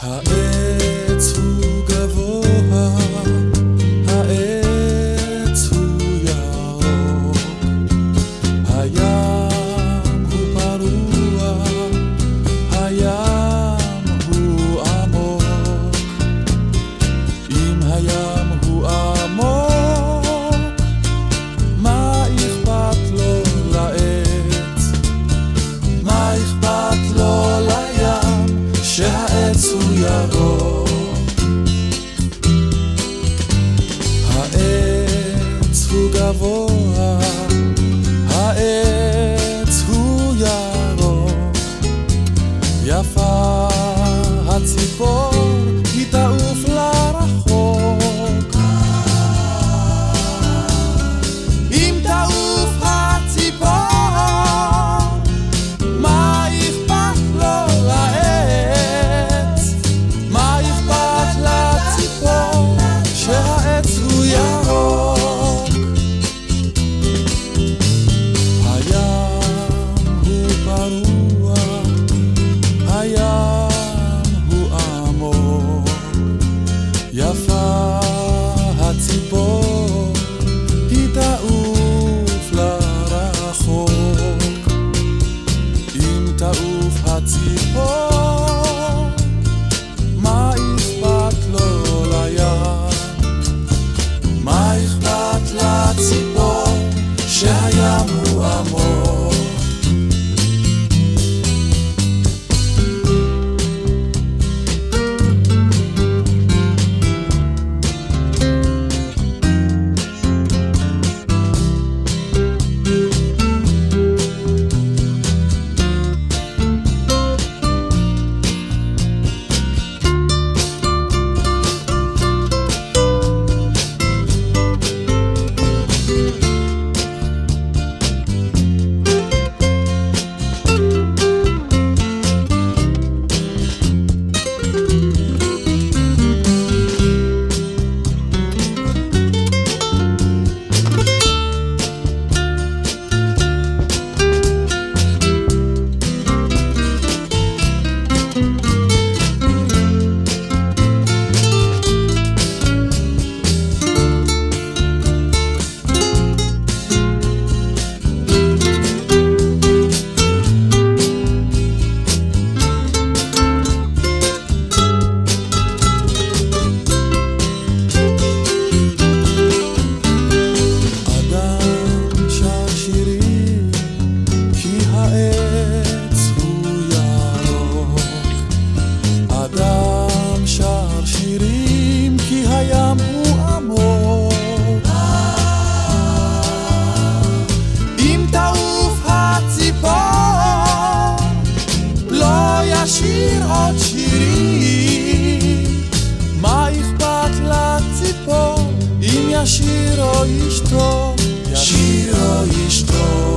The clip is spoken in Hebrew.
העץ הוא גבוה, העץ הוא ירוק, הים הוא פרוע, הים הוא עמוק. אם הים הוא עמוק, מה אכפת לו לעץ? מה אכפת לו לים שהעץ הוא ירוק? העץ הוא גבוה, העץ הוא ירוק, יפה הציפור, היא תעוף לרחוק. אם תעוף הציפור, מה אכפת לו לעץ? מה אכפת לציפור שהעץ הוא ירוק? הים הוא פרוע, הים הוא עמוק, יפה הציפור, היא תעוף לרחוק. אם תעוף הציפור, מה אכפת לו לים? מה אכפת לציפור שהים הוא עמוק? אדם שר שירים כי הים הוא עמוק. אם תעוף הציפור, לא ישיר עוד שירים. מה אכפת לציפור אם ישיר או ישתוק? ישיר או ישתוק.